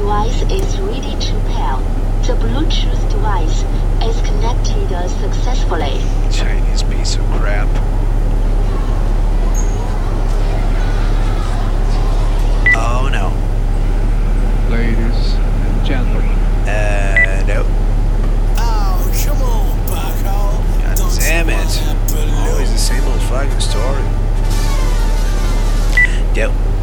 device is ready to pair. The Bluetooth device is connected successfully. Chinese piece of crap. Oh no. Ladies and gentlemen. No. Oh, come on, Bucko. God Don't damn you it. want that balloon? Always the same old fucking story. Yep.